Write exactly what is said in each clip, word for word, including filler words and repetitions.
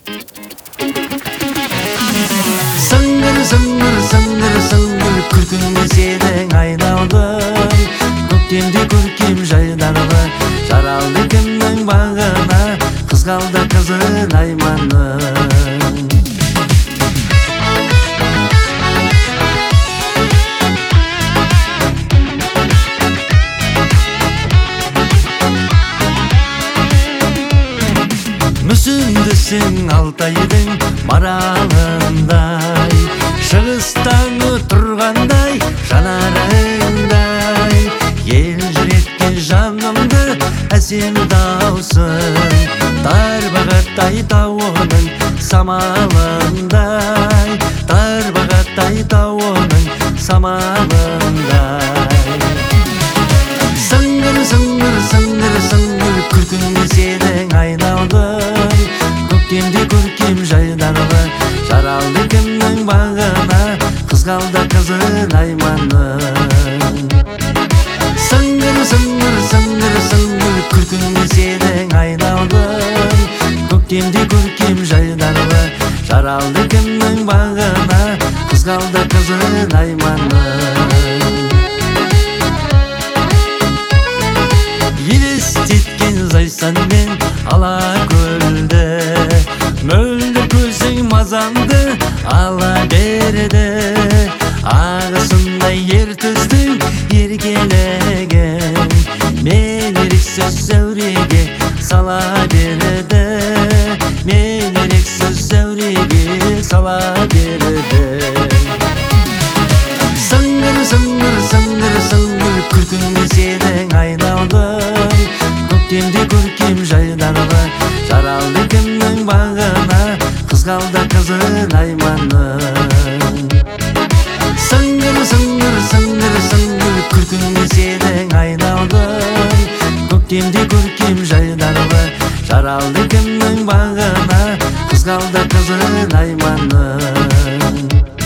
Сыңгыр, сыңгыр, сыңгыр, сыңгыр, күлкіңе сенің айналдың. Көктемде көркем жайдарлы, жаралды кімнің бағына, қызғалды қызын айманың. Мүсіндісің Алтайдың маралындай, шығыстаңы тұрғандай жанарыңдай. Ел жүреткен жанымды әсем даусың, тарбағатай тауының самалындай, тарбағатай тауының самалындай. Сыңгыр, сыңгыр, сыңгыр, сыңгыр, күлкіңе сенің айналдың. Көктемде көркем жайдарлы, жаралды кімнің бағына, қызғалды қызын айманың. Сыңгыр, сыңгыр, сыңгыр, сыңгыр, күлкіңе сенің айналдың. Көктемде көркем жайдарлы, жаралды кімнің бағына, қызғалды қызын айманың. Елестеткен зайсан мен ала көлді, мөлдір көзің мазамды ала берді. Ағысындай ер төстің еркелеген, мен еріксіз зәуреге сала берді, мен еріксіз зәуреге сала берді. Сыңгыр, сыңгыр, сыңгыр, сыңгыр, күлкіңе сенің айналдың. Көктемде көркем жайдарлы, жаралды кімнің бағына, қызғалды қызын айманың. Сыңгыр, сыңгыр, сыңгыр, сыңгыр, күлкіңе сенің айналдың. Көктемде көркем жайдарлы, жаралды кімнің бағына, қызғалды қызын айманың.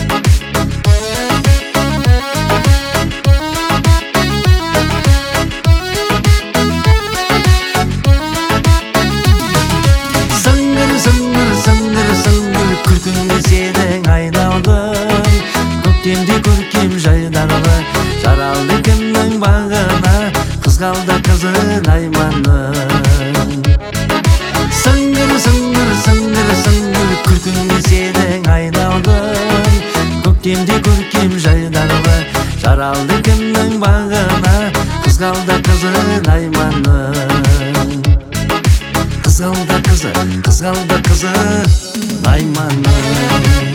Күлкіңе сенің айналдың. Көктемде көркем жайдарлы, жаралды кімнің бағына, қызғалды қызын айманың. Сыңгыр, сыңгыр, сыңгыр, сыңгыр, күлкіңе сенің айналдың. Көктемде көркем жайдарлы, жаралды кімнің бағына, қызғалды қызын айманың. Қызғалды қызы, қызғалды қызы айманың.